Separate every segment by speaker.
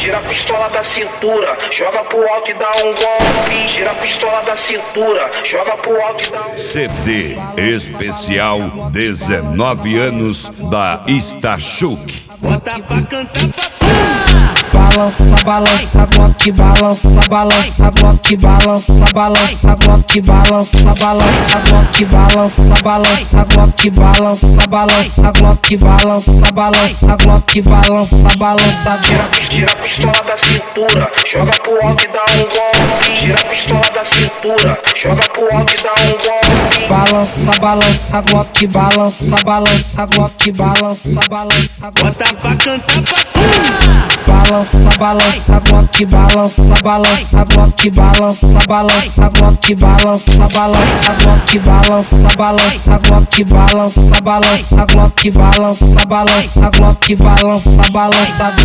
Speaker 1: Tira a pistola da cintura, joga pro alto e dá um golpe. Tira a pistola da cintura, joga pro alto e dá um
Speaker 2: CD especial 19 anos da Stachuk.
Speaker 3: Bota pra cantar,
Speaker 4: Balança, balança, Glock, balança, balança, Glock, balança, balança, Glock, balança, balança, Glock, balança, balança, Glock, balança, balança, Glock, balança, balança, Glock, balança, balança.
Speaker 1: Tira a pistola da cintura, joga pro alto e dá um golpe. Tira a pistola da cintura, joga pro alto e dá um golpe.
Speaker 4: Balança, balança, Glock, balança, balança, Glock, balança, balança,
Speaker 3: bota pra cantar,
Speaker 4: balança, balança, Glock, balança, balança, Glock, balança, balança, Glock, balança, balança, Glock, balança, balança, Glock, balança, balança, Glock, balança, balança, Glock, balança, balança.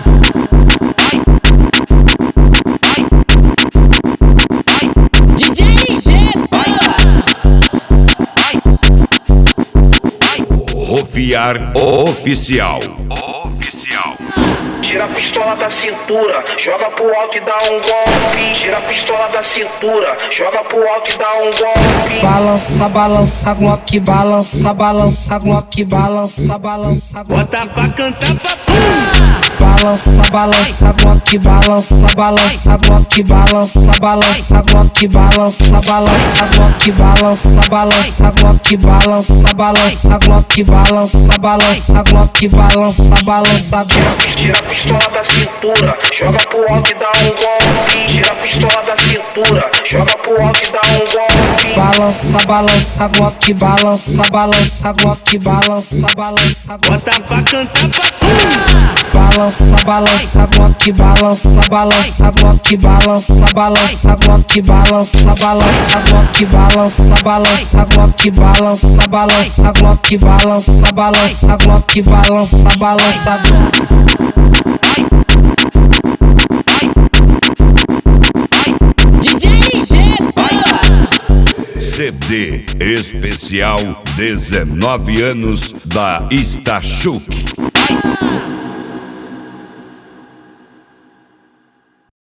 Speaker 5: DJ G,
Speaker 2: Rofiar Oficial.
Speaker 1: Tira a pistola da cintura, joga pro alto e dá um golpe. Tira a pistola da cintura, joga pro alto e dá um golpe.
Speaker 4: Balança, balança, Glock, balança, balança, Glock, balança, balança,
Speaker 3: bota pra cantar,
Speaker 4: balança, balança, Glock, balança, balança, Glock, balança, balança, Glock, balança, balança, Glock, balança, balança, Glock, balança, balança, Glock, balança, balança, Glock, balança, balança.
Speaker 1: Tira a pistola da cintura, joga pro alto e dá um golpe. Tira a pistola da cintura, joga pro alto e dá um golpe.
Speaker 4: Balança, balança, Glock, balança, balança, Glock, balança, balança,
Speaker 3: bota pra cantar,
Speaker 4: balança, balança, Glock, balança, balança, Glock, balança, balança, Glock, balança, balança, Glock, balança, balança, Glock, balança, balança, Glock, balança, balança, Glock, balança, balança.
Speaker 5: DJ G,
Speaker 2: CD especial 19 anos da Stachuk.